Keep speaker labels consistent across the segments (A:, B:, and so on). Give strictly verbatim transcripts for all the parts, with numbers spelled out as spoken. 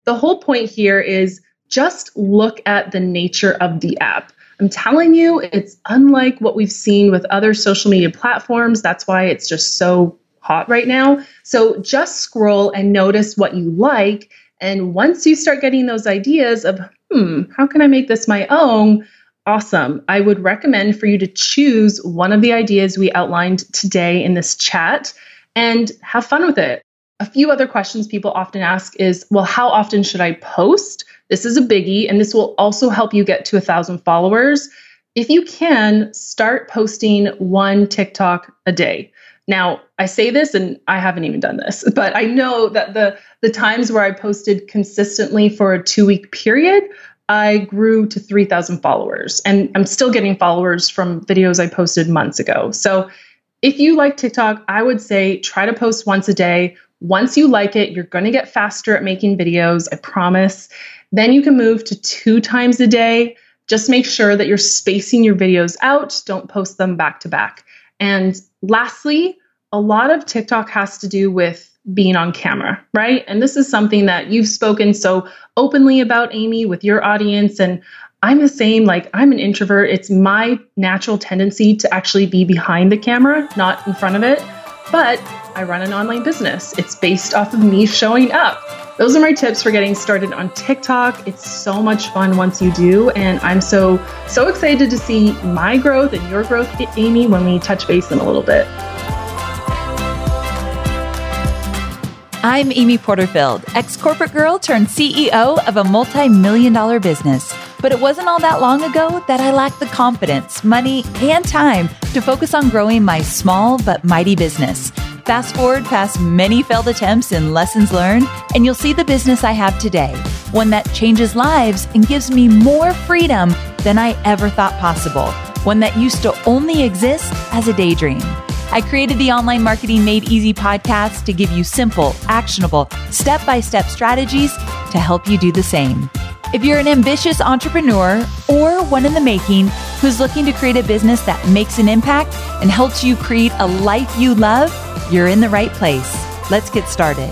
A: The whole point here is just look at the nature of the app. I'm telling you, it's unlike what we've seen with other social media platforms. That's why it's just so hot right now. So just scroll and notice what you like. And once you start getting those ideas of, hmm, how can I make this my own? Awesome. I would recommend for you to choose one of the ideas we outlined today in this chat and have fun with it. A few other questions people often ask is, well, how often should I post? This is a biggie, and this will also help you get to a thousand followers. If you can, start posting one TikTok a day. Now, I say this and I haven't even done this, but I know that the, the times where I posted consistently for a two-week period, I grew to three thousand followers, and I'm still getting followers from videos I posted months ago. So if you like TikTok, I would say try to post once a day. Once you like it, you're going to get faster at making videos, I promise. Then you can move to two times a day. Just make sure that you're spacing your videos out. Don't post them back to back. And lastly, a lot of TikTok has to do with being on camera, right? And this is something that you've spoken so openly about, Amy, with your audience. And I'm the same, like I'm an introvert. It's my natural tendency to actually be behind the camera, not in front of it. But I run an online business. It's based off of me showing up. Those are my tips for getting started on TikTok. It's so much fun once you do. And I'm so, so excited to see my growth and your growth, Amy, when we touch base in a little bit.
B: I'm Amy Porterfield, ex-corporate girl turned C E O of a multi-million dollar business. But it wasn't all that long ago that I lacked the confidence, money, and time to focus on growing my small but mighty business. Fast forward past many failed attempts and lessons learned, and you'll see the business I have today, one that changes lives and gives me more freedom than I ever thought possible, one that used to only exist as a daydream. I created the Online Marketing Made Easy podcast to give you simple, actionable, step-by-step strategies to help you do the same. If you're an ambitious entrepreneur or one in the making who's looking to create a business that makes an impact and helps you create a life you love, you're in the right place. Let's get started.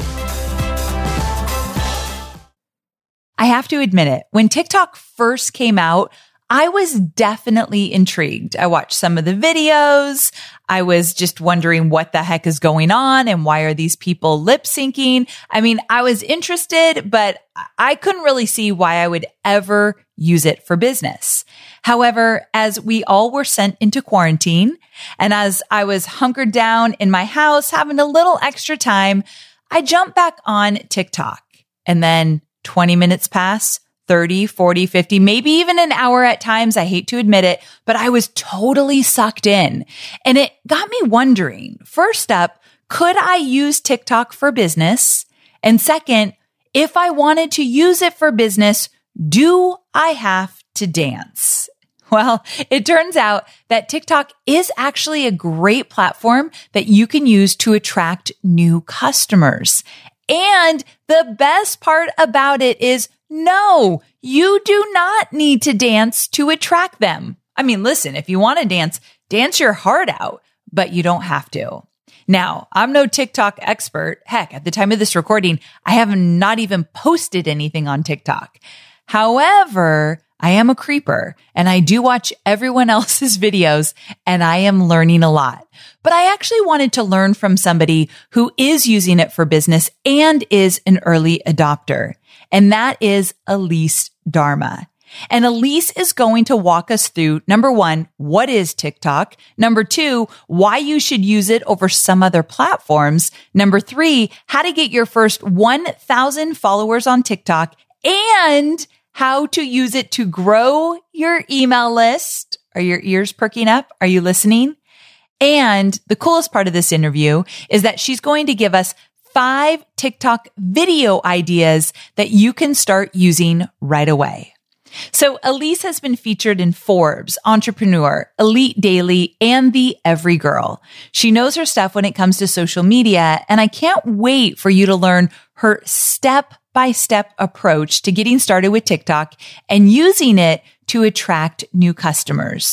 B: I have to admit it, when TikTok first came out, I was definitely intrigued. I watched some of the videos. I was just wondering what the heck is going on and why are these people lip syncing? I mean, I was interested, but I couldn't really see why I would ever use it for business. However, as we all were sent into quarantine and as I was hunkered down in my house, having a little extra time, I jumped back on TikTok, and then twenty minutes pass. thirty, forty, fifty, maybe even an hour at times. I hate to admit it, but I was totally sucked in. And it got me wondering, first up, could I use TikTok for business? And second, if I wanted to use it for business, do I have to dance? Well, it turns out that TikTok is actually a great platform that you can use to attract new customers. And the best part about it is, no, you do not need to dance to attract them. I mean, listen, if you want to dance, dance your heart out, but you don't have to. Now, I'm no TikTok expert. Heck, at the time of this recording, I have not even posted anything on TikTok. However, I am a creeper and I do watch everyone else's videos and I am learning a lot. But I actually wanted to learn from somebody who is using it for business and is an early adopter. And that is Elise Darma. And Elise is going to walk us through, number one, what is TikTok? Number two, why you should use it over some other platforms. Number three, how to get your first one thousand followers on TikTok, and how to use it to grow your email list. Are your ears perking up? Are you listening? And the coolest part of this interview is that she's going to give us five TikTok video ideas that you can start using right away. So Elise has been featured in Forbes, Entrepreneur, Elite Daily, and The Every Girl. She knows her stuff when it comes to social media, and I can't wait for you to learn her step-by-step approach to getting started with TikTok and using it to attract new customers.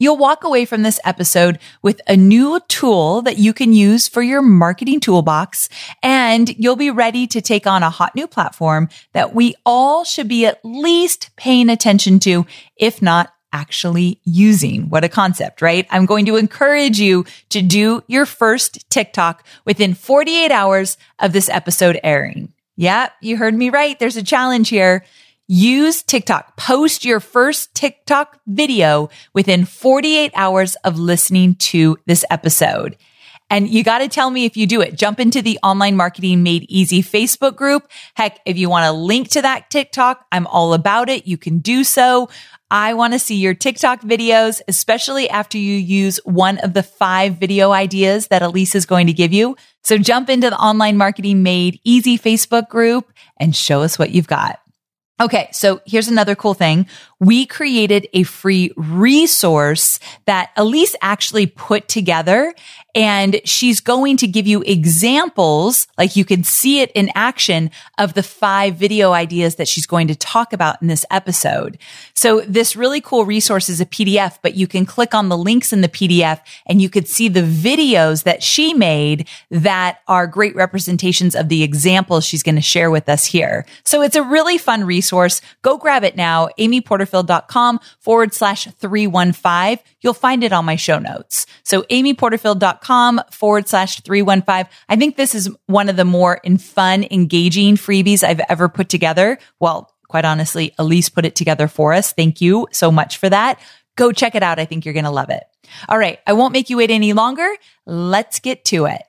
B: You'll walk away from this episode with a new tool that you can use for your marketing toolbox, and you'll be ready to take on a hot new platform that we all should be at least paying attention to, if not actually using. What a concept, right? I'm going to encourage you to do your first TikTok within forty-eight hours of this episode airing. Yeah, you heard me right. There's a challenge here. Use TikTok. Post your first TikTok video within forty-eight hours of listening to this episode. And you got to tell me if you do it. Jump into the Online Marketing Made Easy Facebook group. Heck, if you want to link to that TikTok, I'm all about it. You can do so. I want to see your TikTok videos, especially after you use one of the five video ideas that Elise is going to give you. So jump into the Online Marketing Made Easy Facebook group and show us what you've got. Okay, so here's another cool thing. We created a free resource that Elise actually put together, and she's going to give you examples, like you can see it in action, of the five video ideas that she's going to talk about in this episode. So this really cool resource is a P D F, but you can click on the links in the P D F and you could see the videos that she made that are great representations of the examples she's going to share with us here. So it's a really fun resource. Go grab it now, amyporterfield.com forward slash 315. You'll find it on my show notes. So amyporterfield.com forward slash 315. I think this is one of the more in fun, engaging freebies I've ever put together. Well, quite honestly, Elise put it together for us. Thank you so much for that. Go check it out. I think you're going to love it. All right. I won't make you wait any longer. Let's get to it.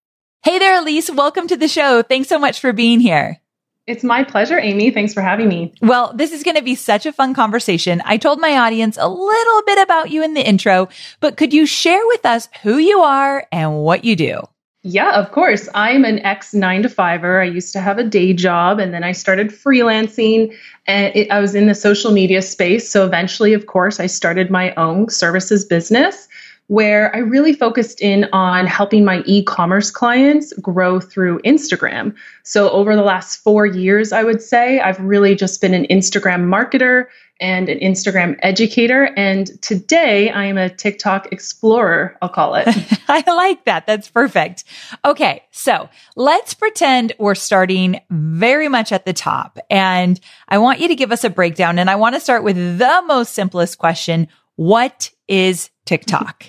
B: Hey there, Elise. Welcome to the show. Thanks so much for being here.
A: It's my pleasure, Amy. Thanks for having me.
B: Well, this is going to be such a fun conversation. I told my audience a little bit about you in the intro, but could you share with us who you are and what you do?
A: Yeah, of course. I'm an ex nine to fiver. I used to have a day job and then I started freelancing and it, I was in the social media space. So eventually, of course, I started my own services business where I really focused in on helping my e-commerce clients grow through Instagram. So over the last four years, I would say, I've really just been an Instagram marketer and an Instagram educator. And today I am a TikTok explorer, I'll call it.
B: I like that. That's perfect. Okay. So let's pretend we're starting very much at the top. And I want you to give us a breakdown. And I want to start with the most simplest question. What is TikTok?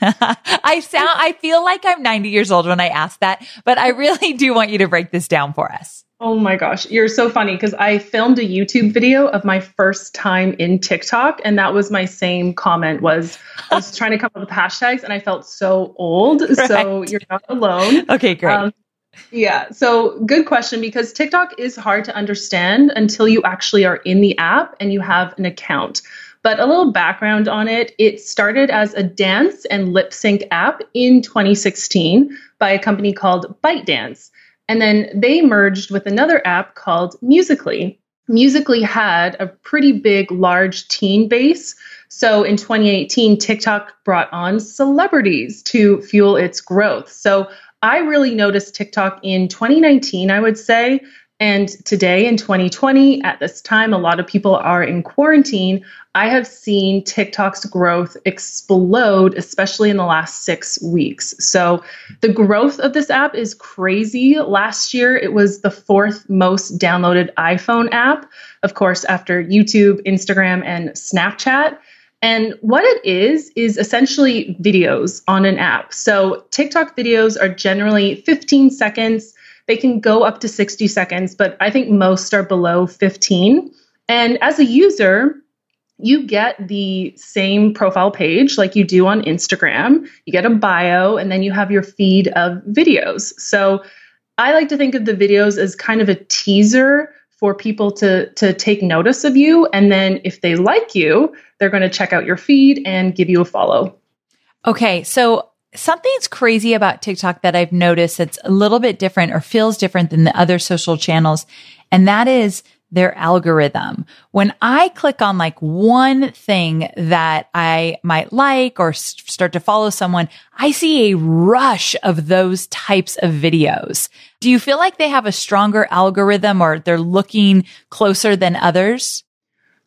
B: I sound, I feel like I'm ninety years old when I ask that, but I really do want you to break this down for us.
A: Oh my gosh, you're so funny because I filmed a YouTube video of my first time in TikTok, and that was my same comment. Was I was trying to come up with hashtags, and I felt so old. Right. So you're not alone.
B: Okay, great. Um,
A: yeah. So good question, because TikTok is hard to understand until you actually are in the app and you have an account. But a little background on it, it started as a dance and lip sync app in twenty sixteen by a company called ByteDance. And then they merged with another app called Musical.ly. Musical.ly had a pretty big, large teen base. So in twenty eighteen, TikTok brought on celebrities to fuel its growth. So I really noticed TikTok in twenty nineteen, I would say. And today in twenty twenty, at this time, a lot of people are in quarantine. I have seen TikTok's growth explode, especially in the last six weeks. So the growth of this app is crazy. Last year, it was the fourth most downloaded iPhone app, of course, after YouTube, Instagram, and Snapchat. And what it is, is essentially videos on an app. So TikTok videos are generally fifteen seconds. They can go up to sixty seconds, but I think most are below fifteen. And as a user, you get the same profile page like you do on Instagram. You get a bio, and then you have your feed of videos. So I like to think of the videos as kind of a teaser for people to, to take notice of you. And then if they like you, they're going to check out your feed and give you a follow.
B: Okay, so something's crazy about TikTok that I've noticed that's a little bit different or feels different than the other social channels, and that is their algorithm. When I click on like one thing that I might like or s- start to follow someone, I see a rush of those types of videos. Do you feel like they have a stronger algorithm or they're looking closer than others?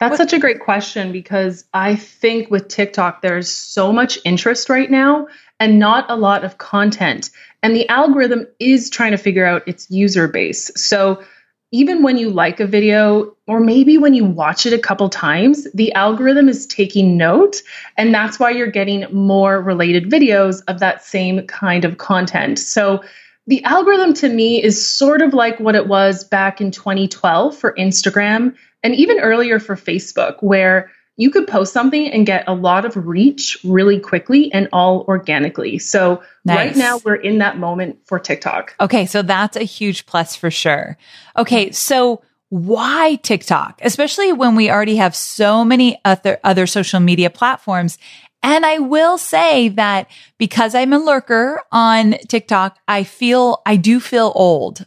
A: That's
B: What-
A: such a great question because I think with TikTok, there's so much interest right now and not a lot of content. And the algorithm is trying to figure out its user base. So even when you like a video, or maybe when you watch it a couple times, the algorithm is taking note. And that's why you're getting more related videos of that same kind of content. So the algorithm to me is sort of like what it was back in twenty twelve for Instagram and even earlier for Facebook, where you could post something and get a lot of reach really quickly and all organically. So
B: Nice.
A: Right now we're in that moment for TikTok.
B: Okay, so that's a huge plus for sure. Okay, so why TikTok? Especially when we already have so many other other social media platforms. And I will say that because I'm a lurker on TikTok, I feel, I do feel old.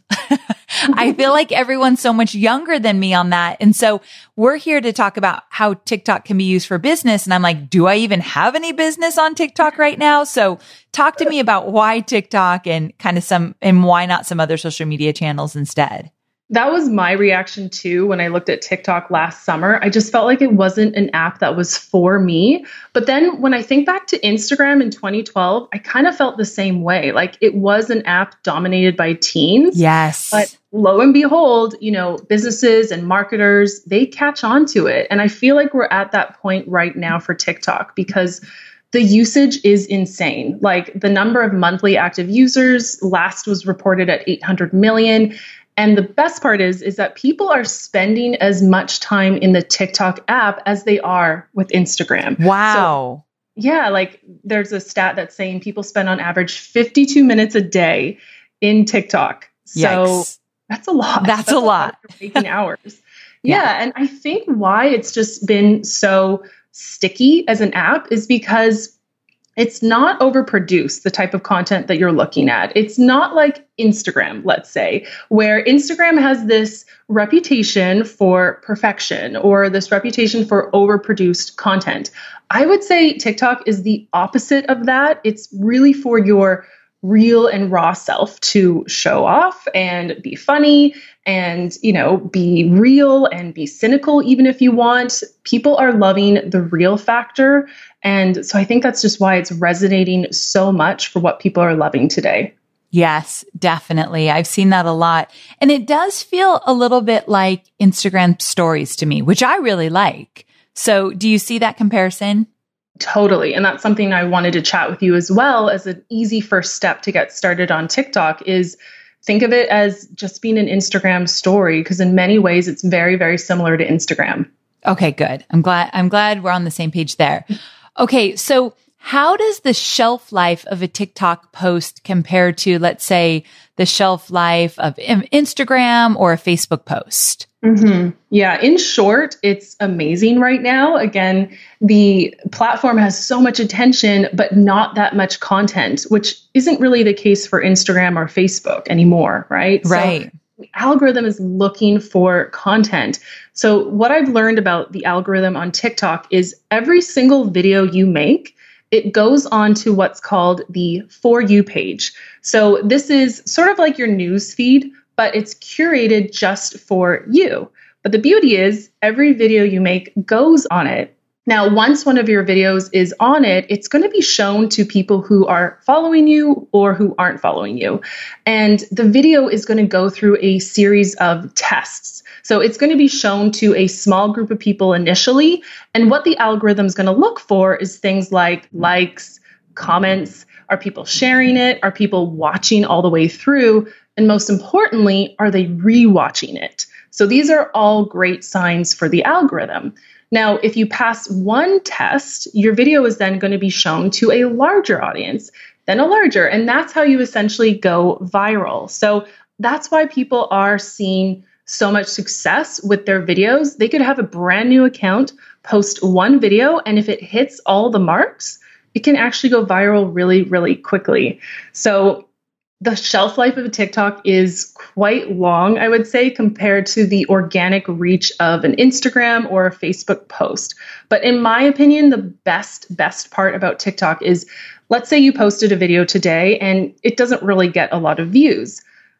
B: I feel like everyone's so much younger than me on that. And so we're here to talk about how TikTok can be used for business. And I'm like, do I even have any business on TikTok right now? So talk to me about why TikTok and kind of some, and why not some other social media channels instead.
A: That was my reaction too when I looked at TikTok last summer. I just felt like it wasn't an app that was for me. But then when I think back to Instagram in twenty twelve, I kind of felt the same way. Like it was an app dominated by teens.
B: Yes.
A: But lo and behold, you know, businesses and marketers, they catch on to it. And I feel like we're at that point right now for TikTok because the usage is insane. Like the number of monthly active users last was reported at eight hundred million. And the best part is, is that people are spending as much time in the TikTok app as they are with Instagram.
B: Wow.
A: So, yeah, like there's a stat that's saying people spend on average fifty-two minutes a day in TikTok. So
B: Yikes.
A: that's a lot.
B: That's, that's a lot.
A: lot waking hours. Yeah. yeah. And I think why it's just been so sticky as an app is because it's not overproduced, the type of content that you're looking at. It's not like Instagram, let's say, where Instagram has this reputation for perfection or this reputation for overproduced content. I would say TikTok is the opposite of that. It's really for your real and raw self to show off and be funny and, you know, be real and be cynical, even if you want. People are loving the real factor. And so I think that's just why it's resonating so much for what people are loving today.
B: Yes, definitely. I've seen that a lot. And it does feel a little bit like Instagram stories to me, which I really like. So do you see that comparison?
A: Totally. And that's something I wanted to chat with you as well as an easy first step to get started on TikTok is think of it as just being an Instagram story, because in many ways it's very, very similar to Instagram.
B: Okay, good. I'm glad, I'm glad we're on the same page there. Okay. So how does the shelf life of a TikTok post compare to, let's say, the shelf life of Instagram or a Facebook post?
A: Mm-hmm. Yeah. In short, it's amazing right now. Again, the platform has so much attention, but not that much content, which isn't really the case for Instagram or Facebook anymore, right?
B: Right.
A: So the algorithm is looking for content. So what I've learned about the algorithm on TikTok is every single video you make, it goes on to what's called the For You page. So this is sort of like your news feed, but it's curated just for you. But the beauty is every video you make goes on it. Now, once one of your videos is on it, it's going to be shown to people who are following you or who aren't following you. And the video is going to go through a series of tests. So it's going to be shown to a small group of people initially. And what the algorithm is going to look for is things like likes, comments. Are people sharing it? Are people watching all the way through? And most importantly, are they rewatching it? So these are all great signs for the algorithm. Now, if you pass one test, your video is then going to be shown to a larger audience, then a larger, and that's how you essentially go viral. So that's why people are seeing so much success with their videos. They could have a brand new account, post one video, and if it hits all the marks, it can actually go viral really, really quickly. So the shelf life of a TikTok is quite long, I would say, compared to the organic reach of an Instagram or a Facebook post. But in my opinion, the best, best part about TikTok is, let's say you posted a video today and it doesn't really get a lot of views.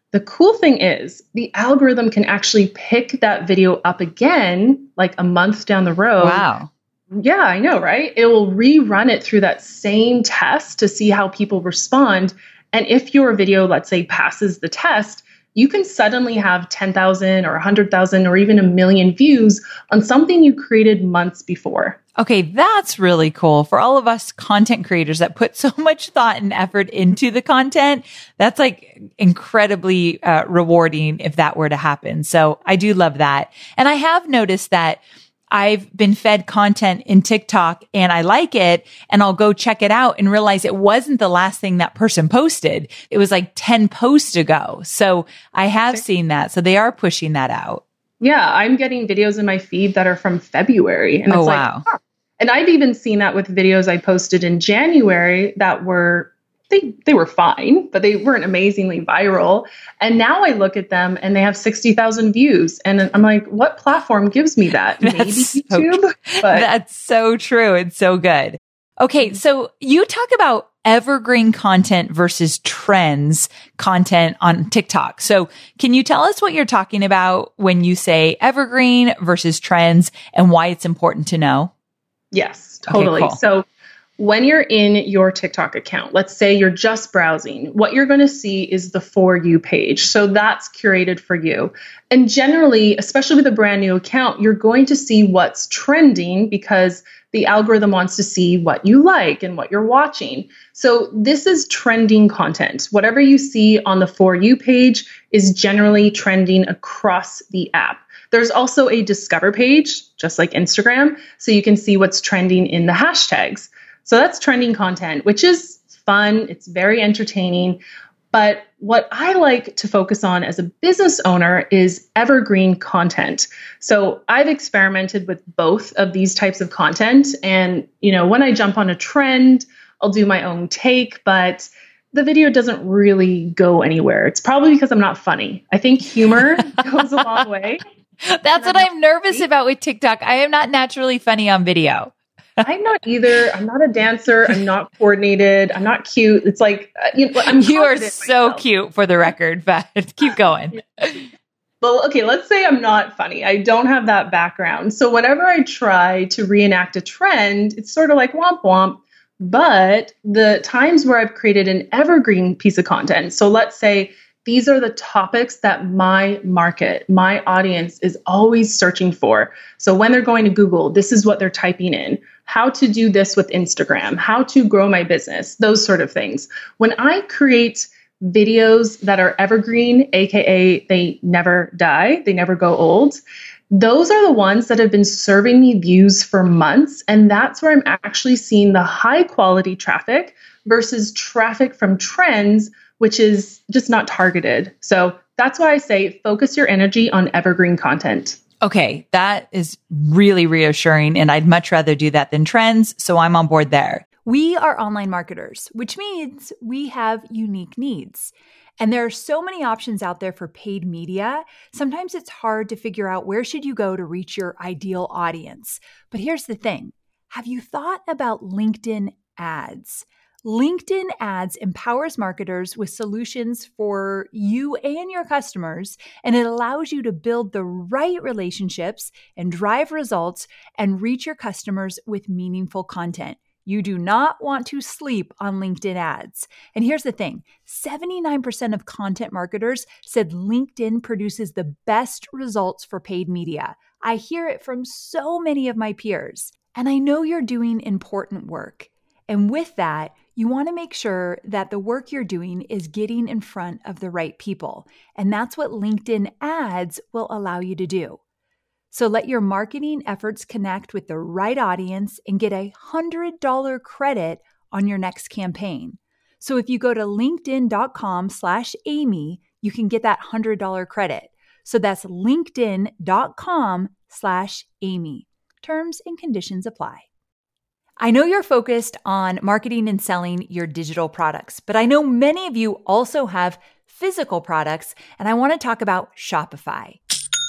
A: The cool thing is the algorithm can actually pick that video up again, like a month down the road.
B: Wow.
A: Yeah, I know, right? It will rerun it through that same test to see how people respond. And if your video, let's say, passes the test, you can suddenly have ten thousand or one hundred thousand or even a million views on something you created months before.
B: Okay, that's really cool for all of us content creators that put so much thought and effort into the content. That's like incredibly uh, rewarding if that were to happen. So I do love that. And I have noticed that I've been fed content in TikTok and I like it, and I'll go check it out and realize it wasn't the last thing that person posted. It was like ten posts ago. So I have seen that. So they are pushing that out.
A: Yeah, I'm getting videos in my feed that are from February. And it's
B: oh,
A: like,
B: wow.
A: Huh. And I've even seen that with videos I posted in January that were They they were fine, but they weren't amazingly viral. And now I look at them and they have sixty thousand views. And I'm like, what platform gives me that? Maybe YouTube?
B: So,
A: but
B: that's so true. It's so good. Okay, so you talk about evergreen content versus trends content on TikTok. So can you tell us what you're talking about when you say evergreen versus trends and why it's important to know?
A: Yes, totally.
B: Okay, cool.
A: So when you're in your TikTok account, let's say you're just browsing, what you're going to see is the For You page. So that's curated for you. And generally, especially with a brand new account, you're going to see what's trending because the algorithm wants to see what you like and what you're watching. So this is trending content. Whatever you see on the For You page is generally trending across the app. There's also a Discover page, just like Instagram, so you can see what's trending in the hashtags. So that's trending content, which is fun. It's very entertaining. But what I like to focus on as a business owner is evergreen content. So I've experimented with both of these types of content. And, you know, when I jump on a trend, I'll do my own take, but the video doesn't really go anywhere. It's probably because I'm not funny. I think humor goes a long way.
B: That's what I'm nervous about with TikTok. I am not naturally funny on video.
A: I'm not either. I'm not a dancer. I'm not coordinated. I'm not cute. It's like, uh, you know, I'm
B: You are so
A: myself.
B: cute for the record, but keep going.
A: Well, okay, let's say I'm not funny. I don't have that background. So whenever I try to reenact a trend, it's sort of like womp womp. But the times where I've created an evergreen piece of content, so let's say these are the topics that my market, my audience is always searching for. So when they're going to Google, this is what they're typing in. How to do this with Instagram, how to grow my business, those sort of things. When I create videos that are evergreen, A K A they never die, they never go old, those are the ones that have been serving me views for months. And that's where I'm actually seeing the high quality traffic versus traffic from trends, which is just not targeted. So that's why I say focus your energy on evergreen content.
B: Okay, that is really reassuring, and I'd much rather do that than trends, so I'm on board there.
C: We are online marketers, which means we have unique needs. And there are so many options out there for paid media. Sometimes it's hard to figure out where should you go to reach your ideal audience. But here's the thing. Have you thought about LinkedIn ads? LinkedIn ads empowers marketers with solutions for you and your customers, and it allows you to build the right relationships and drive results and reach your customers with meaningful content. You do not want to sleep on LinkedIn ads. And here's the thing, seventy-nine percent of content marketers said LinkedIn produces the best results for paid media. I hear it from so many of my peers. And I know you're doing important work. And with that, you want to make sure that the work you're doing is getting in front of the right people. And that's what LinkedIn ads will allow you to do. So let your marketing efforts connect with the right audience and get a one hundred dollars credit on your next campaign. So if you go to linkedin.com slash Amy, you can get that one hundred dollars credit. So that's linkedin.com slash Amy. Terms and conditions apply. I know you're focused on marketing and selling your digital products, but I know many of you also have physical products, and I want to talk about Shopify.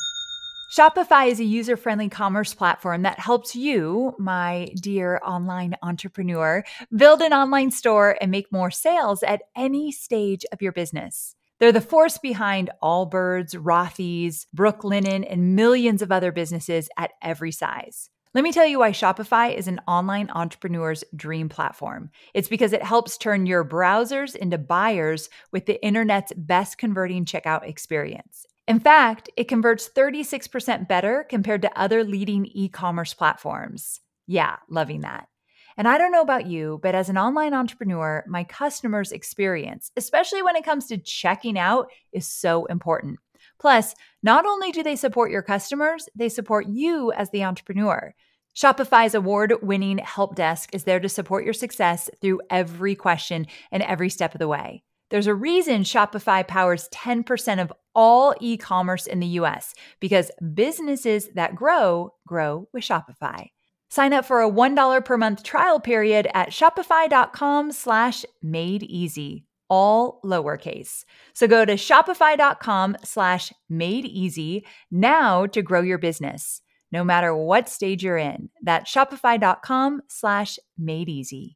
C: Shopify is a user-friendly commerce platform that helps you, my dear online entrepreneur, build an online store and make more sales at any stage of your business. They're the force behind Allbirds, Rothy's, Brooklinen, and millions of other businesses at every size. Let me tell you why Shopify is an online entrepreneur's dream platform. It's because it helps turn your browsers into buyers with the internet's best converting checkout experience. In fact, it converts thirty-six percent better compared to other leading e-commerce platforms. Yeah, loving that. And I don't know about you, but as an online entrepreneur, my customers' experience, especially when it comes to checking out, is so important. Plus, not only do they support your customers, they support you as the entrepreneur. Shopify's award-winning help desk is there to support your success through every question and every step of the way. There's a reason Shopify powers ten percent of all e-commerce in the U S because businesses that grow, grow with Shopify. Sign up for a one dollar per month trial period at shopify.com slash made easy, all lowercase. So go to shopify.com slash made easy now to grow your business, no matter what stage you're in. That's shopify.com slash made easy.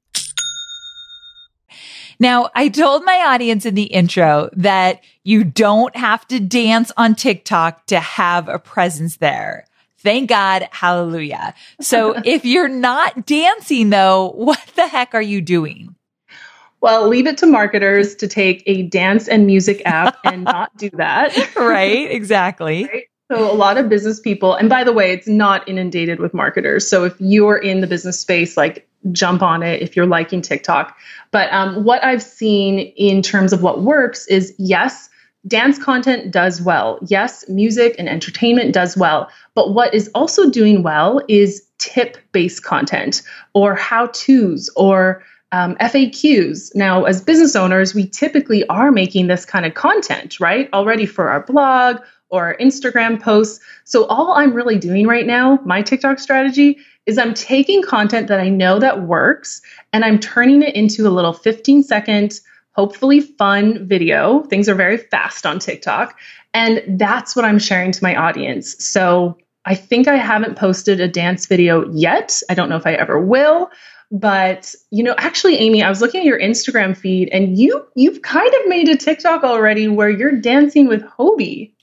B: Now, I told my audience in the intro that you don't have to dance on TikTok to have a presence there. Thank God. Hallelujah. So if you're not dancing though, what the heck are you doing?
A: Well, leave it to marketers to take a dance and music app and not do that.
B: Right. Exactly.
A: Right? So a lot of business people, and by the way, it's not inundated with marketers. So if you're in the business space, like jump on it if you're liking TikTok. But um, what I've seen in terms of what works is, yes, dance content does well. Yes, music and entertainment does well. But what is also doing well is tip-based content or how-tos or um, F A Qs. Now, as business owners, we typically are making this kind of content, right? Already for our blog or our Instagram posts. So all I'm really doing right now, my TikTok strategy, is I'm taking content that I know that works and I'm turning it into a little fifteen second, hopefully fun video. Things are very fast on TikTok. And that's what I'm sharing to my audience. So I think I haven't posted a dance video yet. I don't know if I ever will. But, you know, actually, Amy, I was looking at your Instagram feed and you, you've kind of made a TikTok already where you're dancing with Hobie.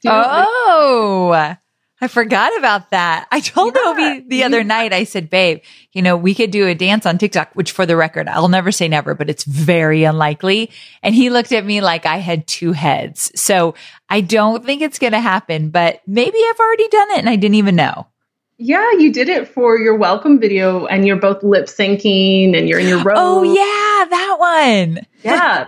B: Oh, I forgot about that. I told yeah, Hobie the other night, I said, babe, you know, we could do a dance on TikTok, which for the record, I'll never say never, but it's very unlikely. And he looked at me like I had two heads. So I don't think it's going to happen, but maybe I've already done it and I didn't even know.
A: Yeah, you did it for your welcome video and you're both lip syncing and you're in your robe.
B: Oh, yeah, that one.
A: Yeah.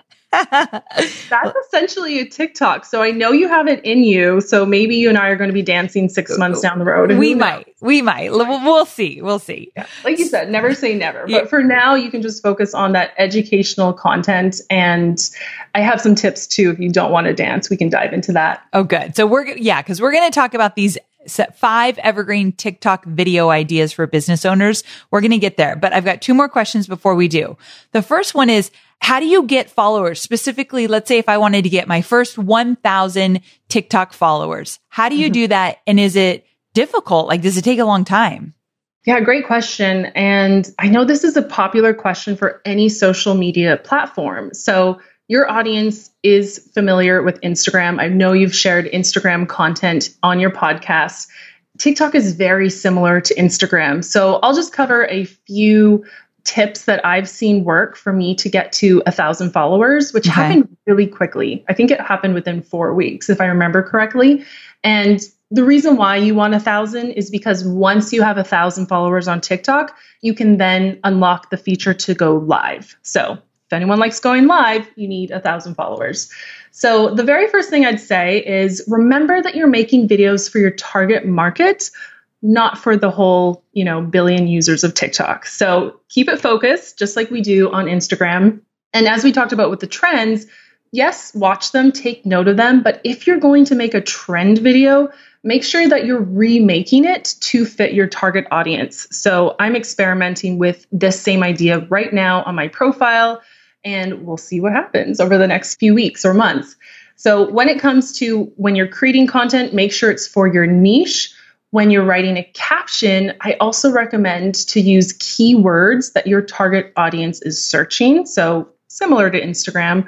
A: That's essentially a TikTok. So I know you have it in you. So maybe you and I are going to be dancing six months down the road.
B: We might. We might. We'll, we'll see. We'll see. Yeah.
A: Like you said, never say never.
B: Yeah.
A: But for now, you can just focus on that educational content. And I have some tips too. If you don't want to dance, we can dive into that.
B: Oh, good. So we're, yeah, because we're going to talk about these five evergreen TikTok video ideas for business owners. We're going to get there, but I've got two more questions before we do. The first one is, how do you get followers? Specifically, let's say if I wanted to get my first one thousand TikTok followers, how do you mm-hmm. do that? And is it difficult? Like, does it take a long time?
A: Yeah, great question. And I know this is a popular question for any social media platform. So your audience is familiar with Instagram. I know you've shared Instagram content on your podcast. TikTok is very similar to Instagram. So I'll just cover a few tips that I've seen work for me to get to a thousand followers, which okay. happened really quickly. I think it happened within four weeks, if I remember correctly. And the reason why you want a thousand is because once you have a thousand followers on TikTok, you can then unlock the feature to go live. So if anyone likes going live, you need a thousand followers. So the very first thing I'd say is remember that you're making videos for your target market, not for the whole, you know, billion users of TikTok. So keep it focused, just like we do on Instagram. And as we talked about with the trends, yes, watch them, take note of them. But if you're going to make a trend video, make sure that you're remaking it to fit your target audience. So I'm experimenting with this same idea right now on my profile, and we'll see what happens over the next few weeks or months. So when it comes to when you're creating content, make sure it's for your niche. When you're writing a caption, I also recommend to use keywords that your target audience is searching. So similar to Instagram.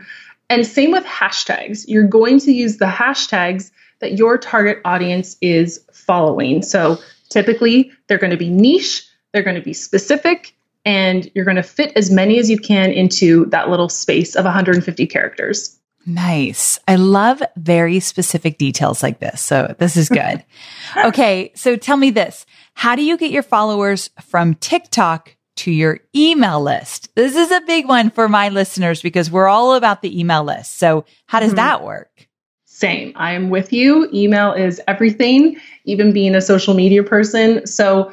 A: And same with hashtags. You're going to use the hashtags that your target audience is following. So typically they're going to be niche, they're going to be specific, and you're going to fit as many as you can into that little space of one hundred fifty characters.
B: Nice. I love very specific details like this. So this is good. Okay. So tell me this. How do you get your followers from TikTok to your email list? This is a big one for my listeners because we're all about the email list. So how does mm-hmm. that work?
A: Same. I am with you. Email is everything, even being a social media person. So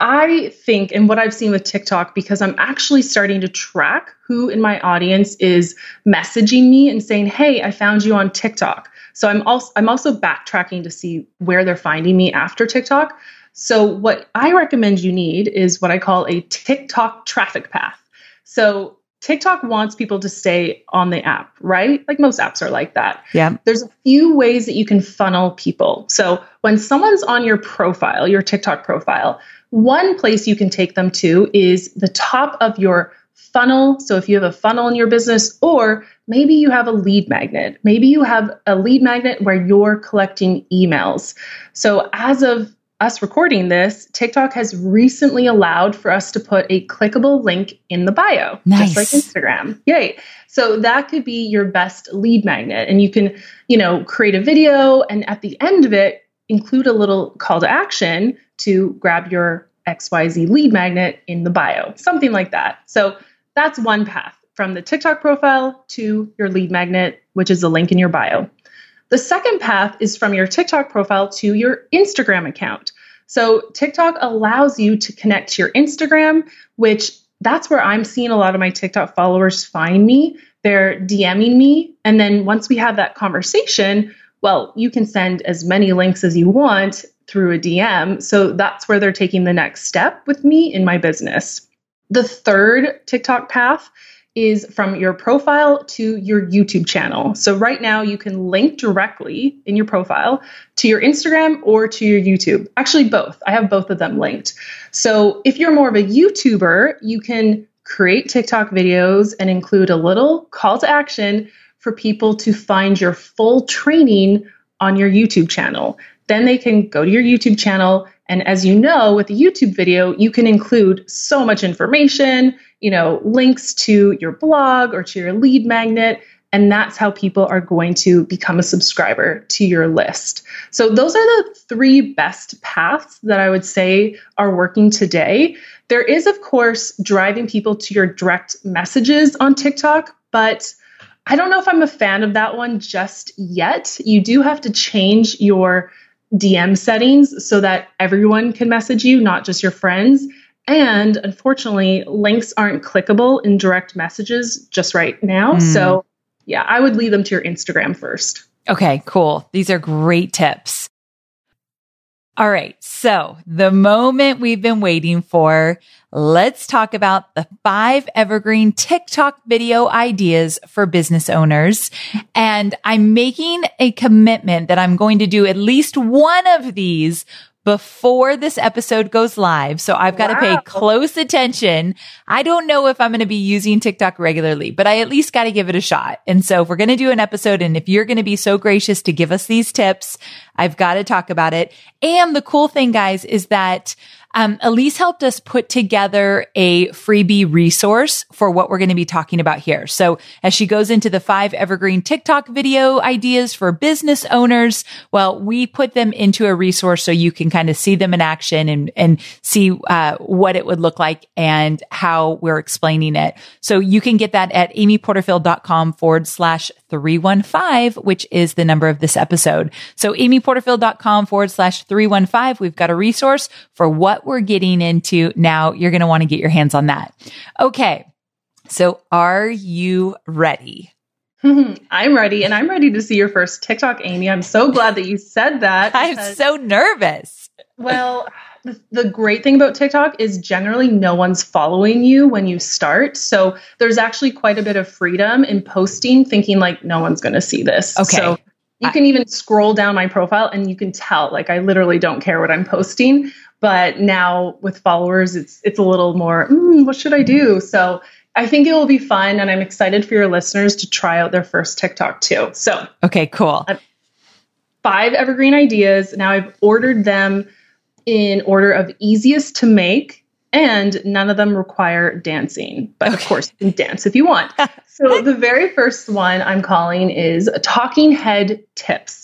A: I think, and what I've seen with TikTok, because I'm actually starting to track who in my audience is messaging me and saying, hey, I found you on TikTok. So I'm also, I'm also backtracking to see where they're finding me after TikTok. So what I recommend you need is what I call a TikTok traffic path. So TikTok wants people to stay on the app, right? Like most apps are like that.
B: Yeah.
A: There's a few ways that you can funnel people. So when someone's on your profile, your TikTok profile, one place you can take them to is the top of your funnel. So if you have a funnel in your business, or maybe you have a lead magnet, maybe you have a lead magnet where you're collecting emails. So as of us recording this, TikTok has recently allowed for us to put a clickable link in the bio,
B: nice.
A: Just like Instagram. Yay. So that could be your best lead magnet. And you can, you know, create a video and at the end of it, include a little call to action to grab your X Y Z lead magnet in the bio, something like that. So that's one path from the TikTok profile to your lead magnet, which is the link in your bio. The second path is from your TikTok profile to your Instagram account. So TikTok allows you to connect to your Instagram, which that's where I'm seeing a lot of my TikTok followers find me. They're DMing me. And then once we have that conversation, well, you can send as many links as you want through a D M. So that's where they're taking the next step with me in my business. The third TikTok path is from your profile to your YouTube channel. So right now you can link directly in your profile to your Instagram or to your YouTube. Actually, both. I have both of them linked. So if you're more of a YouTuber, you can create TikTok videos and include a little call to action for people to find your full training on your YouTube channel. Then they can go to your YouTube channel. And as you know, with a YouTube video, you can include so much information, you know, links to your blog or to your lead magnet. And that's how people are going to become a subscriber to your list. So those are the three best paths that I would say are working today. There is, of course, driving people to your direct messages on TikTok, but I don't know if I'm a fan of that one just yet. You do have to change your D M settings so that everyone can message you, not just your friends. And unfortunately, links aren't clickable in direct messages just right now. Mm. So yeah, I would lead them to your Instagram first.
B: Okay, cool. These are great tips. All right. So the moment we've been waiting for, let's talk about the five evergreen TikTok video ideas for business owners. And I'm making a commitment that I'm going to do at least one of these before this episode goes live. So I've got wow. to pay close attention. I don't know if I'm going to be using TikTok regularly, but I at least got to give it a shot. And so if we're going to do an episode, and if you're going to be so gracious to give us these tips, I've got to talk about it. And the cool thing, guys, is that Um, Elise helped us put together a freebie resource for what we're going to be talking about here. So as she goes into the five evergreen TikTok video ideas for business owners, well, we put them into a resource so you can kind of see them in action and, and see uh, what it would look like and how we're explaining it. So you can get that at amyporterfield.com forward slash 315, which is the number of this episode. So amyporterfield.com forward slash 315. We've got a resource for what we're getting into now. You're going to want to get your hands on that. Okay. So are you ready?
A: I'm ready. And I'm ready to see your first TikTok, Amy. I'm so glad that you said that.
B: I'm so nervous.
A: Well, the, the great thing about TikTok is generally no one's following you when you start. So there's actually quite a bit of freedom in posting, thinking like no one's going to see this.
B: Okay.
A: So you can even scroll down my profile and you can tell, like, I literally don't care what I'm posting. But now with followers, it's it's a little more, mm, what should I do? So I think it will be fun, and I'm excited for your listeners to try out their first TikTok too. So,
B: okay, cool.
A: Uh, five evergreen ideas. Now I've ordered them in order of easiest to make, and none of them require dancing. But okay. Of course, you can dance if you want. So the very first one I'm calling is Talking Head Tips.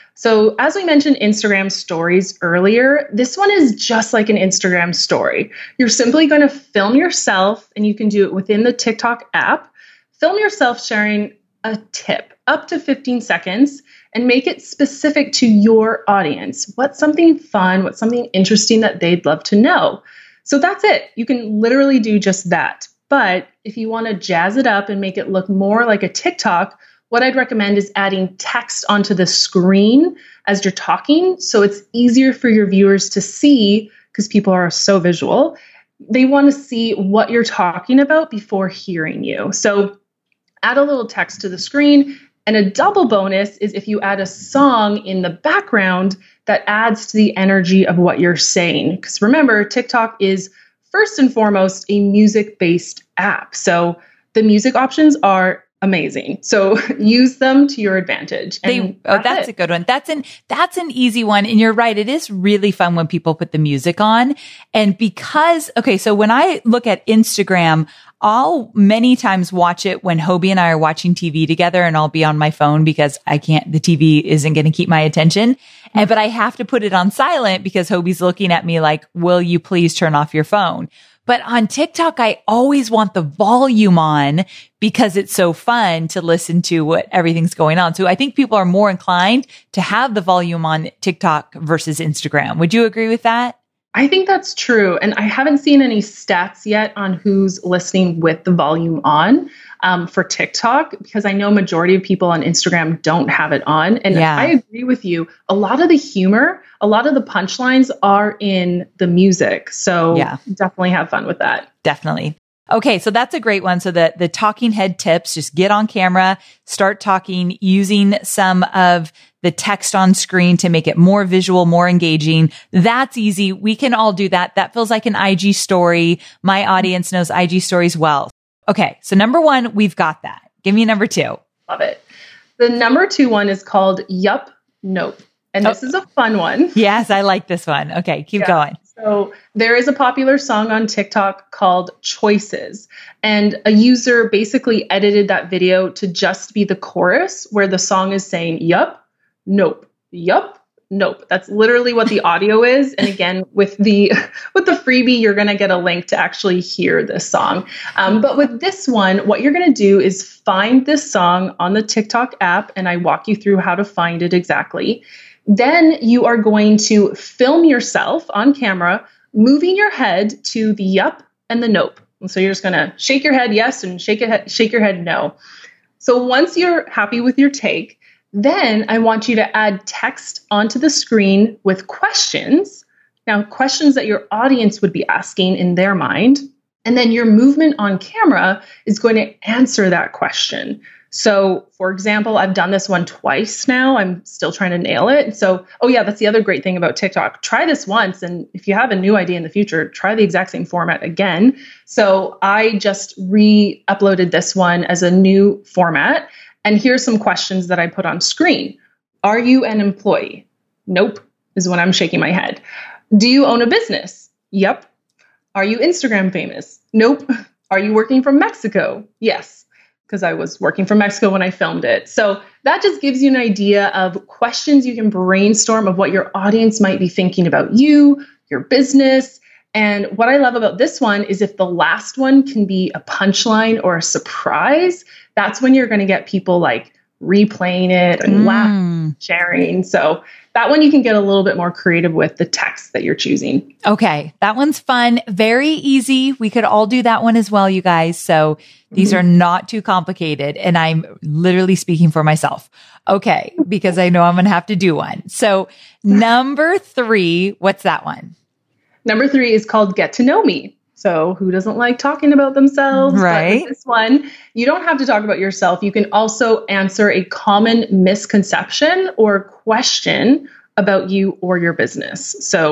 A: So as we mentioned Instagram stories earlier, this one is just like an Instagram story. You're simply going to film yourself, and you can do it within the TikTok app. Film yourself sharing a tip up to fifteen seconds and make it specific to your audience. What's something fun? What's something interesting that they'd love to know? So that's it. You can literally do just that. But if you want to jazz it up and make it look more like a TikTok, what I'd recommend is adding text onto the screen as you're talking, so it's easier for your viewers to see, because people are so visual. They want to see what you're talking about before hearing you. So add a little text to the screen, and a double bonus is if you add a song in the background that adds to the energy of what you're saying. Because remember, TikTok is first and foremost a music-based app. So the music options are amazing. So use them to your advantage.
B: They, oh, that's, that's a good one. That's an, that's an easy one. And you're right. It is really fun when people put the music on. And because, okay, so when I look at Instagram, I'll many times watch it when Hobie and I are watching T V together, and I'll be on my phone because I can't, the T V isn't going to keep my attention. And, but I have to put it on silent because Hobie's looking at me like, will you please turn off your phone? But on TikTok, I always want the volume on because it's so fun to listen to what everything's going on. So I think people are more inclined to have the volume on TikTok versus Instagram. Would you agree with that?
A: I think that's true. And I haven't seen any stats yet on who's listening with the volume on um, for TikTok, because I know majority of people on Instagram don't have it on. And yeah. I agree with you. A lot of the humor, a lot of the punchlines are in the music. So yeah. Definitely have fun with that.
B: Definitely. Okay, so that's a great one. So the, the talking head tips, just get on camera, start talking, using some of the text on screen to make it more visual, more engaging. That's easy. We can all do that. That feels like an I G story. My audience knows I G stories well. Okay, so number one, we've got that. Give me number two.
A: Love it. The number two one is called Yup, Nope. And this oh. is a fun one.
B: Yes, I like this one. Okay, keep yeah. going.
A: So there is a popular song on TikTok called Choices, and a user basically edited that video to just be the chorus where the song is saying, yup, nope, yup, nope. That's literally what the audio is. And again, with the with the freebie, you're going to get a link to actually hear this song. Um, but with this one, what you're going to do is find this song on the TikTok app, and I walk you through how to find it exactly. Then you are going to film yourself on camera, moving your head to the yup and the nope. And so you're just going to shake your head yes and shake, it, shake your head no. So once you're happy with your take, then I want you to add text onto the screen with questions. Now, questions that your audience would be asking in their mind. And then your movement on camera is going to answer that question. So, for example, I've done this one twice now. I'm still trying to nail it. So, oh yeah, that's the other great thing about TikTok. Try this once, and if you have a new idea in the future, try the exact same format again. So I just re-uploaded this one as a new format. And here's some questions that I put on screen. Are you an employee? Nope, is when I'm shaking my head. Do you own a business? Yep. Are you Instagram famous? Nope. Are you working from Mexico? Yes, because I was working from Mexico when I filmed it. So that just gives you an idea of questions you can brainstorm of what your audience might be thinking about you, your business. And what I love about this one is if the last one can be a punchline or a surprise, that's when you're going to get people like replaying it and mm. laughing, sharing. So that one you can get a little bit more creative with the text that you're choosing.
B: Okay. That one's fun. Very easy. We could all do that one as well, you guys. So these mm-hmm. are not too complicated. And I'm literally speaking for myself. Okay. Because I know I'm going to have to do one. So number three, what's that one?
A: Number three is called Get to Know Me. So who doesn't like talking about themselves?
B: Right.
A: But with this one, you don't have to talk about yourself. You can also answer a common misconception or question about you or your business. So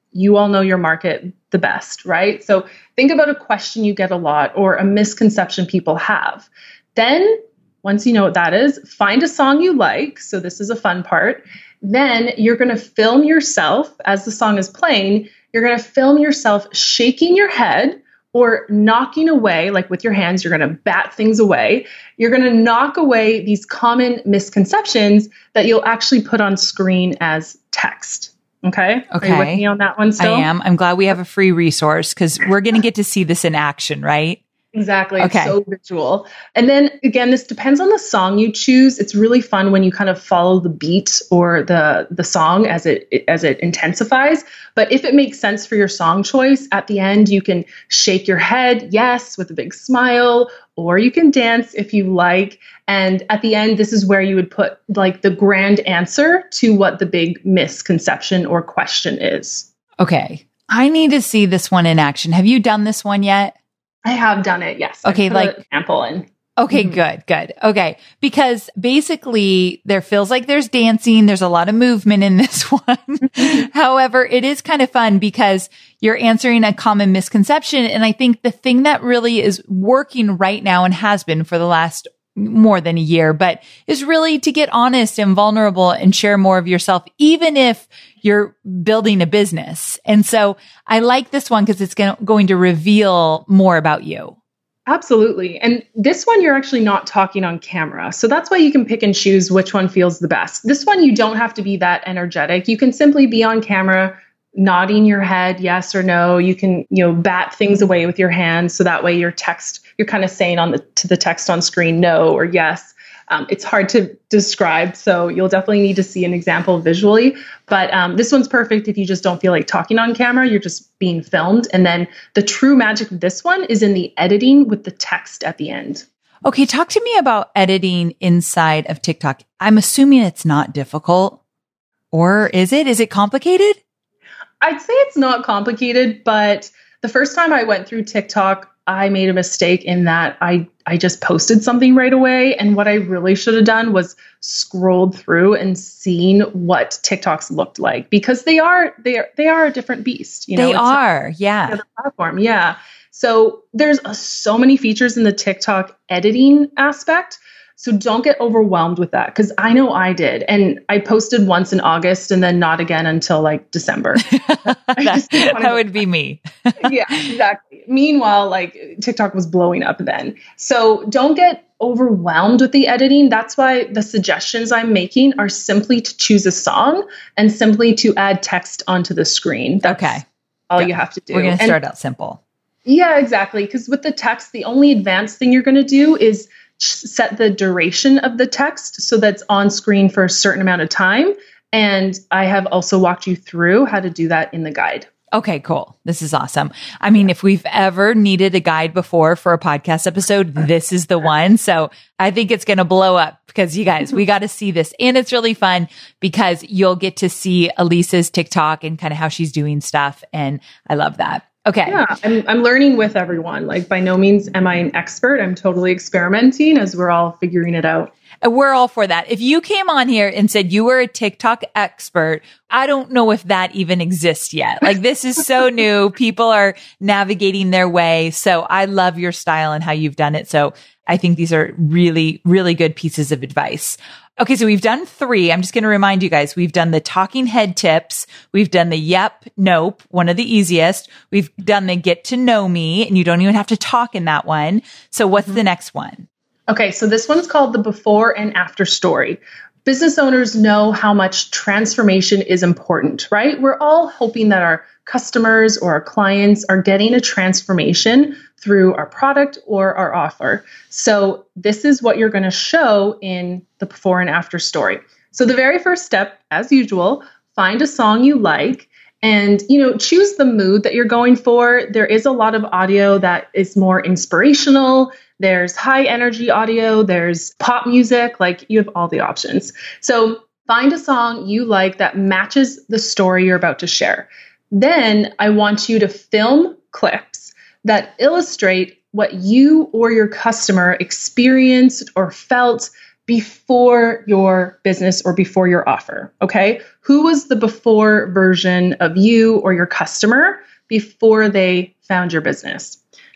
A: you all know your market the best, right? So think about a question you get a lot or a misconception people have. Then once you know what that is, find a song you like. So this is a fun part. Then you're going to film yourself as the song is playing. You're going to film yourself shaking your head or knocking away, like with your hands, you're going to bat things away. You're going to knock away these common misconceptions that you'll actually put on screen as text. Okay.
B: Okay.
A: Are you with me on that one still?
B: I am. I'm glad we have a free resource because we're going to get to see this in action, right?
A: Exactly.
B: Okay.
A: It's so visual. And then again, this depends on the song you choose. It's really fun when you kind of follow the beat or the the song as it as it intensifies. But if it makes sense for your song choice, at the end you can shake your head, yes, with a big smile, or you can dance if you like. And at the end, this is where you would put like the grand answer to what the big misconception or question is.
B: Okay. I need to see this one in action. Have you done this one yet?
A: I have done it, yes.
B: Okay,
A: I put
B: like
A: an example in.
B: Okay,
A: Mhm.
B: good, good. Okay. Because basically there feels like there's dancing. There's a lot of movement in this one. However, it is kind of fun because you're answering a common misconception. And I think the thing that really is working right now and has been for the last more than a year, but is really to get honest and vulnerable and share more of yourself, even if you're building a business. And so I like this one because it's going to, going to reveal more about you.
A: Absolutely. And this one, you're actually not talking on camera. So that's why you can pick and choose which one feels the best. This one, you don't have to be that energetic. You can simply be on camera, nodding your head, yes or no. You can, you know, bat things away with your hands. So that way your text, you're kind of saying on the, to the text on screen, no or yes. Um, it's hard to describe. So you'll definitely need to see an example visually. But um, this one's perfect if you just don't feel like talking on camera, you're just being filmed. And then the true magic of this one is in the editing with the text at the end.
B: Okay. Talk to me about editing inside of TikTok. I'm assuming it's not difficult, or is it? Is it complicated?
A: I'd say it's not complicated, but the first time I went through TikTok, I made a mistake in that I, I just posted something right away. And what I really should have done was scrolled through and seen what TikToks looked like, because they are they are they are a different beast. You know,
B: They
A: it's
B: are, yeah.
A: not the platform, yeah. So there's uh, so many features in the TikTok editing aspect. So don't get overwhelmed with that, because I know I did. And I posted once in August and then not again until like December.
B: that that would be me.
A: Yeah, exactly. Meanwhile, like TikTok was blowing up then. So don't get overwhelmed with the editing. That's why the suggestions I'm making are simply to choose a song and simply to add text onto the screen. That's
B: Okay.
A: all
B: Good.
A: you have to do.
B: We're going to
A: And-
B: start out simple.
A: Yeah, exactly. Because with the text, the only advanced thing you're going to do is set the duration of the text so that's on screen for a certain amount of time. And I have also walked you through how to do that in the guide.
B: Okay, cool. This is awesome. I mean, if we've ever needed a guide before for a podcast episode, this is the one. So I think it's going to blow up because you guys, we got to see this. And it's really fun because you'll get to see Elisa's TikTok and kind of how she's doing stuff. And I love that. Okay.
A: Yeah, I'm, I'm learning with everyone. Like, by no means am I an expert. I'm totally experimenting as we're all figuring it out.
B: We're all for that. If you came on here and said you were a TikTok expert, I don't know if that even exists yet. Like, this is so new. People are navigating their way. So I love your style and how you've done it. So I think these are really, really good pieces of advice. Okay. So we've done three. I'm just going to remind you guys, we've done the talking head tips. We've done the yep, nope, one of the easiest. We've done the get to know me, and you don't even have to talk in that one. So what's mm-hmm. the next one?
A: Okay, so this one's called the before and after story. Business owners know how much transformation is important, right? We're all hoping that our customers or our clients are getting a transformation through our product or our offer. So this is what you're going to show in the before and after story. So the very first step, as usual, find a song you like. And, you know, choose the mood that you're going for. There is a lot of audio that is more inspirational. There's high energy audio. There's pop music. Like, you have all the options. So find a song you like that matches the story you're about to share. Then I want you to film clips that illustrate what you or your customer experienced or felt before your business or before your offer. Okay. Who was the before version of you or your customer before they found your business?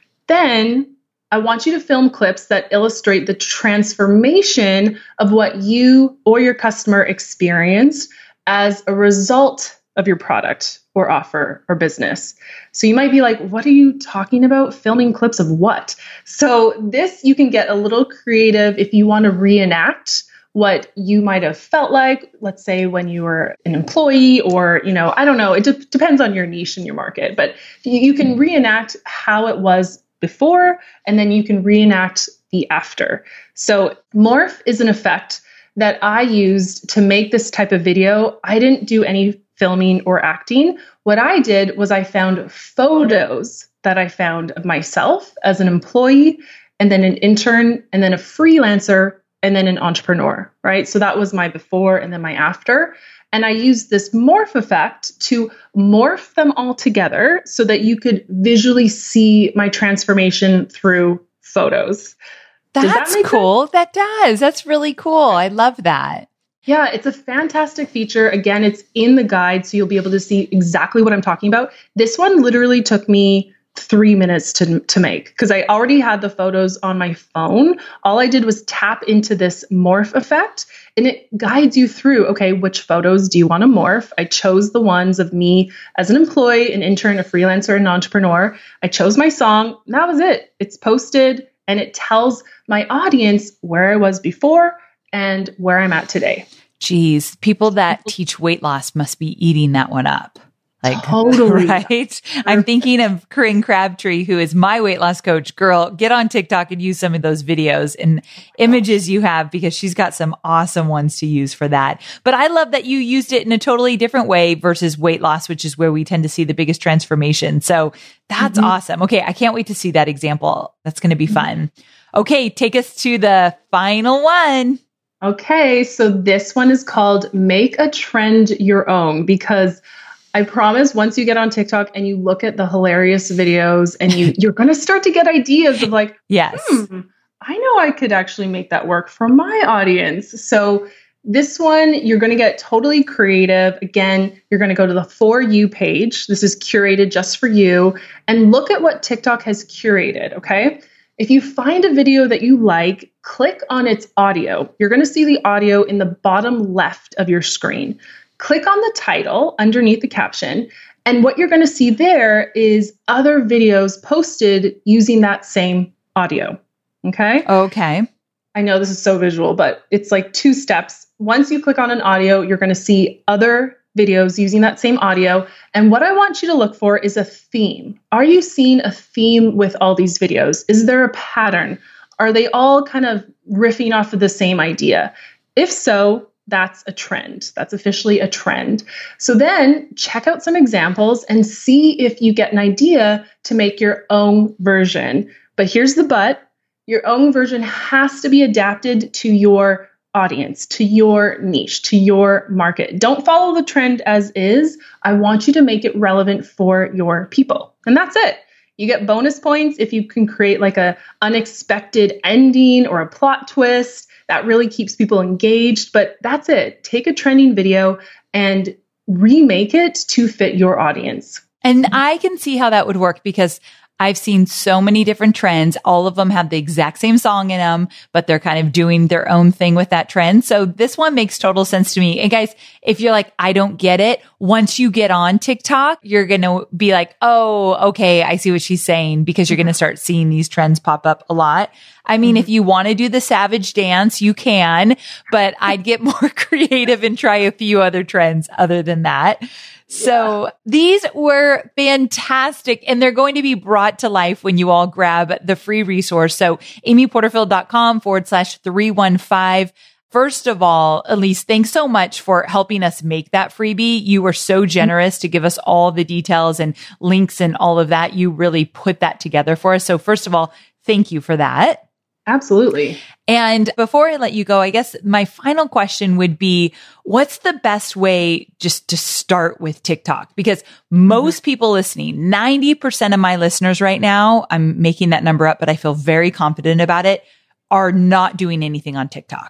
A: Then I want you to film clips that illustrate the transformation of what you or your customer experienced as a result of your product or offer or business. So you might be like, what are you talking about? Filming clips of what? So this, you can get a little creative if you want to reenact what you might have felt like, let's say when you were an employee, or, you know, I don't know, it de- depends on your niche and your market, but you, you can reenact how it was before, and then you can reenact the after. So morph is an effect that I used to make this type of video. I didn't do any filming or acting. What I did was I found photos that I found of myself as an employee, and then an intern, and then a freelancer, and then an entrepreneur, right? So that was my before and then my after. And I used this morph effect to morph them all together so that you could visually see my transformation through photos.
B: That's that cool. Sense? That does. That's really cool. I love that.
A: Yeah, it's a fantastic feature. Again, it's in the guide, so you'll be able to see exactly what I'm talking about. This one literally took me three minutes to, to make because I already had the photos on my phone. All I did was tap into this morph effect, and it guides you through, okay, which photos do you want to morph? I chose the ones of me as an employee, an intern, a freelancer, an entrepreneur. I chose my song. And that was it. It's posted, and it tells my audience where I was before and where I'm at today.
B: Geez, people that teach weight loss must be eating that one up. Like,
A: totally.
B: Right? I'm thinking of Corinne Crabtree, who is my weight loss coach. Girl, get on TikTok and use some of those videos and images you have, because she's got some awesome ones to use for that. But I love that you used it in a totally different way versus weight loss, which is where we tend to see the biggest transformation. So that's mm-hmm. awesome. Okay. I can't wait to see that example. That's going to be fun. Okay. Take us to the final one.
A: Okay. So this one is called Make a Trend Your Own, because I promise once you get on TikTok and you look at the hilarious videos and you, you're going to start to get ideas of like,
B: yes,
A: hmm, I know I could actually make that work for my audience. So this one, you're going to get totally creative. Again, you're going to go to the For You page. This is curated just for you. And look at what TikTok has curated, okay? If you find a video that you like, click on its audio. You're going to see the audio in the bottom left of your screen. Click on the title underneath the caption, and what you're going to see there is other videos posted using that same audio. Okay?
B: Okay.
A: I know this is so visual, but it's like two steps. Once you click on an audio, you're going to see other videos using that same audio. And what I want you to look for is a theme. Are you seeing a theme with all these videos? Is there a pattern? Are they all kind of riffing off of the same idea? If so, that's a trend. That's officially a trend. So then check out some examples and see if you get an idea to make your own version. But here's the but. Your own version has to be adapted to your audience, to your niche, to your market. Don't follow the trend as is. I want you to make it relevant for your people. And that's it. You get bonus points if you can create like a unexpected ending or a plot twist. That really keeps people engaged, but that's it. Take a trending video and remake it to fit your audience.
B: And I can see how that would work because I've seen so many different trends. All of them have the exact same song in them, but they're kind of doing their own thing with that trend. So this one makes total sense to me. And guys, if you're like, I don't get it, once you get on TikTok, you're going to be like, oh, okay, I see what she's saying, because you're going to start seeing these trends pop up a lot. I mean, mm-hmm. if you want to do the savage dance, you can, but I'd get more creative and try a few other trends other than that. So yeah. These were fantastic, and they're going to be brought to life when you all grab the free resource. So amyporterfield.com forward slash 315. First of all, Elise, thanks so much for helping us make that freebie. You were so generous to give us all the details and links and all of that. You really put that together for us. So first of all, thank you for that.
A: Absolutely.
B: And before I let you go, I guess my final question would be, what's the best way just to start with TikTok? Because most mm-hmm. people listening, ninety percent of my listeners right now, I'm making that number up, but I feel very confident about it, are not doing anything on TikTok.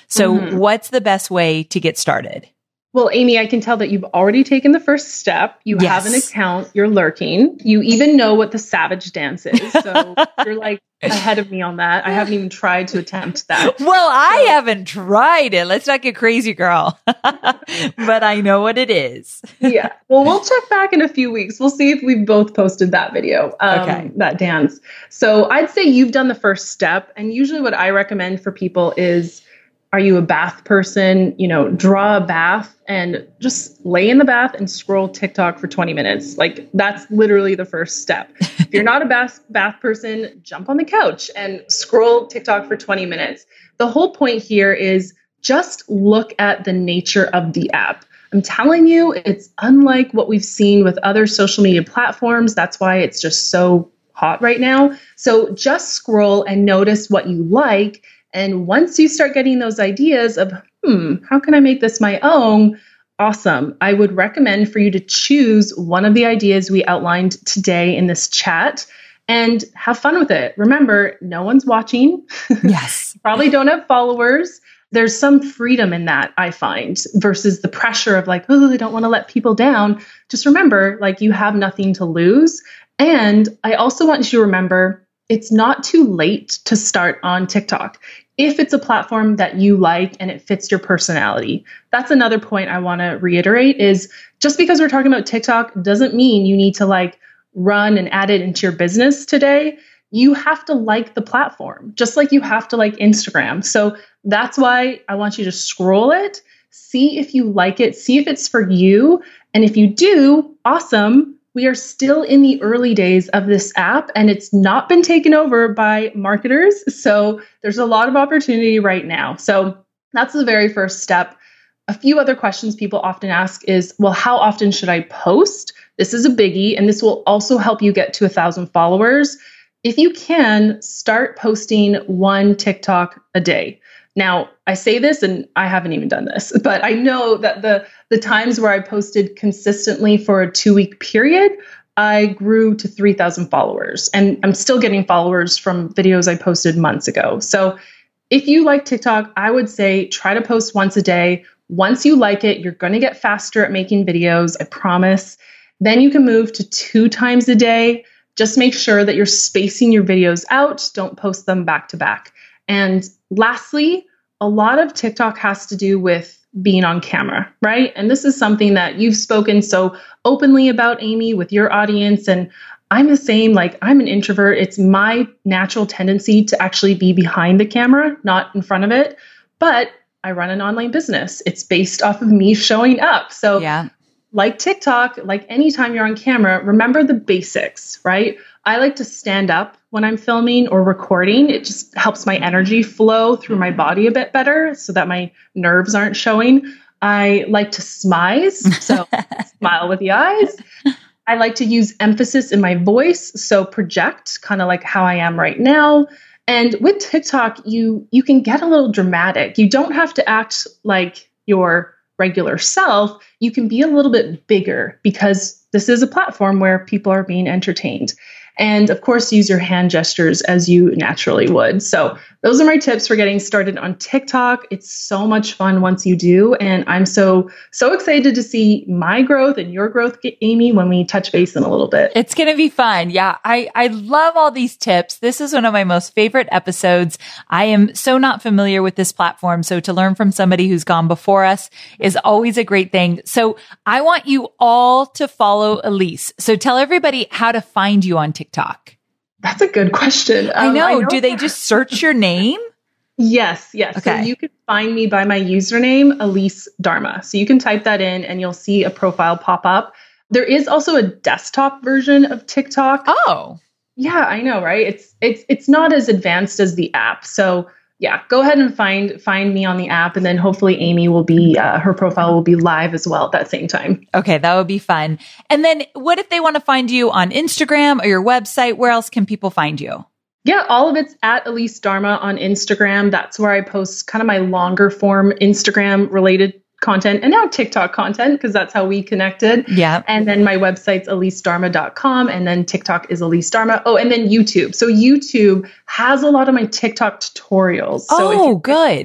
B: So
A: Mhm.
B: what's the best way to get started?
A: Well, Amy, I can tell that you've already taken the first step. You
B: Yes.
A: have an account, you're lurking. You even know what the savage dance is. So you're like ahead of me on that. I haven't even tried to attempt that.
B: Well, I
A: So-
B: haven't tried it. Let's not get crazy, girl. But I know what it is.
A: Yeah. Well, we'll check back in a few weeks. We'll see if we've both posted that video, um,
B: Okay.
A: that dance. So I'd say you've done the first step. And usually what I recommend for people is, are you a bath person? You know, draw a bath and just lay in the bath and scroll TikTok for twenty minutes. Like that's literally the first step. If you're not a bath bath person, jump on the couch and scroll TikTok for twenty minutes. The whole point here is just look at the nature of the app. I'm telling you, it's unlike what we've seen with other social media platforms. That's why it's just so hot right now. So just scroll and notice what you like. And once you start getting those ideas of, hmm, how can I make this my own? Awesome. I would recommend for you to choose one of the ideas we outlined today in this chat and have fun with it. Remember, no one's watching.
B: Yes.
A: Probably don't have followers. There's some freedom in that, I find, versus the pressure of like, oh, I don't want to let people down. Just remember, like, you have nothing to lose. And I also want you to remember, it's not too late to start on TikTok if it's a platform that you like and it fits your personality. That's another point I want to reiterate is just because we're talking about TikTok doesn't mean you need to like run and add it into your business today. You have to like the platform, just like you have to like Instagram. So that's why I want you to scroll it, see if you like it, see if it's for you. And if you do, awesome. We are still in the early days of this app and it's not been taken over by marketers. So there's a lot of opportunity right now. So that's the very first step. A few other questions people often ask is, well, how often should I post? This is a biggie, and this will also help you get to a thousand followers. If you can, start posting one TikTok a day. Now, I say this and I haven't even done this, but I know that the, the times where I posted consistently for a two-week period, I grew to three thousand followers. And I'm still getting followers from videos I posted months ago. So if you like TikTok, I would say try to post once a day. Once you like it, you're going to get faster at making videos, I promise. Then you can move to two times a day. Just make sure that you're spacing your videos out. Don't post them back to back. And lastly, a lot of TikTok has to do with being on camera, right? And this is something that you've spoken so openly about, Amy, with your audience. And I'm the same, like I'm an introvert. It's my natural tendency to actually be behind the camera, not in front of it. But I run an online business. It's based off of me showing up. So
B: Yeah.
A: like TikTok, like anytime you're on camera, remember the basics, right? I like to stand up when I'm filming or recording. It just helps my energy flow through my body a bit better so that my nerves aren't showing. I like to smize, so smile with the eyes. I like to use emphasis in my voice, so project kind of like how I am right now. And with TikTok, you you can get a little dramatic. You don't have to act like your regular self. You can be a little bit bigger because this is a platform where people are being entertained. And of course, use your hand gestures as you naturally would. So those are my tips for getting started on TikTok. It's so much fun once you do. And I'm so, so excited to see my growth and your growth, Amy, when we touch base in a little bit.
B: It's going to be fun. Yeah. I, I love all these tips. This is one of my most favorite episodes. I am so not familiar with this platform. So to learn from somebody who's gone before us is always a great thing. So I want you all to follow Elise. So tell everybody how to find you on TikTok. TikTok?
A: That's a good question.
B: I, know.
A: Um, I know.
B: Do they just search your name?
A: Yes, yes.
B: Okay.
A: So you can find me by my username, Elise Dharma. So you can type that in and you'll see a profile pop up. There is also a desktop version of TikTok.
B: Oh.
A: Yeah, I know, right? It's it's it's not as advanced as the app. So yeah, go ahead and find find me on the app, and then hopefully Amy will be, uh, her profile will be live as well at that same time.
B: Okay, that would be fun. And then what if they want to find you on Instagram or your website? Where else can people find you?
A: Yeah, all of it's at Elise Dharma on Instagram. That's where I post kind of my longer form Instagram related content and now TikTok content because that's how we connected.
B: Yeah.
A: And then my website's elise dharma dot com and then TikTok is Elise Dharma. Oh, and then YouTube. So YouTube has a lot of my TikTok tutorials. So
B: oh,
A: if you,
B: good.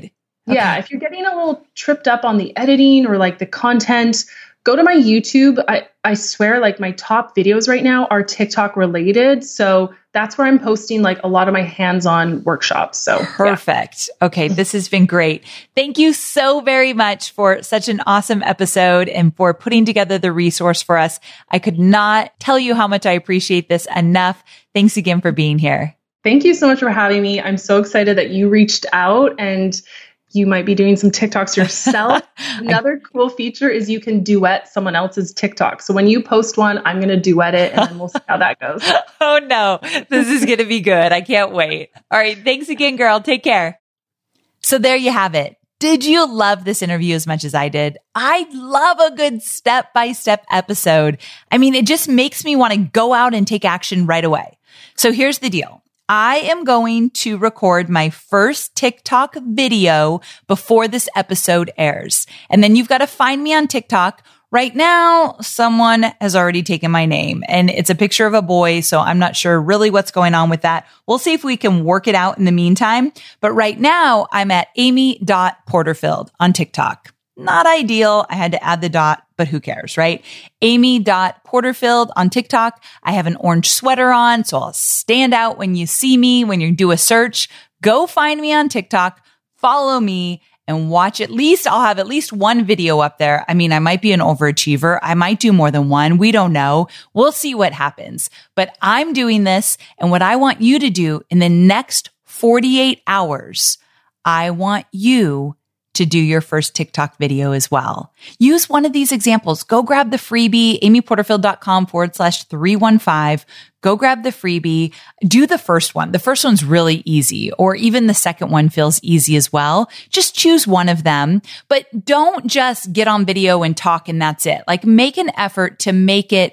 A: Yeah.
B: Okay.
A: If you're getting a little tripped up on the editing or like the content, go to my YouTube. I, I swear like my top videos right now are TikTok related. So that's where I'm posting like a lot of my hands-on workshops. So
B: perfect. Yeah. Okay. This has been great. Thank you so very much for such an awesome episode and for putting together the resource for us. I could not tell you how much I appreciate this enough. Thanks again for being here.
A: Thank you so much for having me. I'm so excited that you reached out and you might be doing some TikToks yourself. Another cool feature is you can duet someone else's TikTok. So when you post one, I'm going to duet it and then we'll see how that goes.
B: Oh no, this is going to be good. I can't wait. All right. Thanks again, girl. Take care. So there you have it. Did you love this interview as much as I did? I love a good step-by-step episode. I mean, it just makes me want to go out and take action right away. So here's the deal. I am going to record my first TikTok video before this episode airs. And then you've got to find me on TikTok. Right now, someone has already taken my name and it's a picture of a boy. So I'm not sure really what's going on with that. We'll see if we can work it out in the meantime. But right now I'm at amy dot porterfield on TikTok. Not ideal. I had to add the dot, but who cares, right? amy dot porterfield on TikTok. I have an orange sweater on, so I'll stand out when you see me, when you do a search. Go find me on TikTok, follow me, and watch at least, I'll have at least one video up there. I mean, I might be an overachiever. I might do more than one. We don't know. We'll see what happens. But I'm doing this, and what I want you to do in the next forty-eight hours, I want you to do your first TikTok video as well. Use one of these examples. Go grab the freebie, amyporterfield.com forward slash 315. Go grab the freebie. Do the first one. The first one's really easy, or even the second one feels easy as well. Just choose one of them, but don't just get on video and talk and that's it. Like make an effort to make it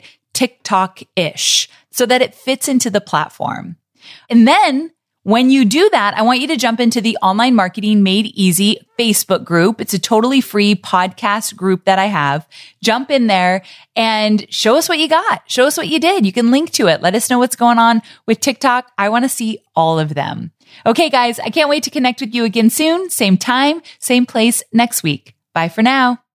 B: TikTok-ish so that it fits into the platform. And then when you do that, I want you to jump into the Online Marketing Made Easy Facebook group. It's a totally free podcast group that I have. Jump in there and show us what you got. Show us what you did. You can link to it. Let us know what's going on with TikTok. I want to see all of them. Okay, guys, I can't wait to connect with you again soon. Same time, same place next week. Bye for now.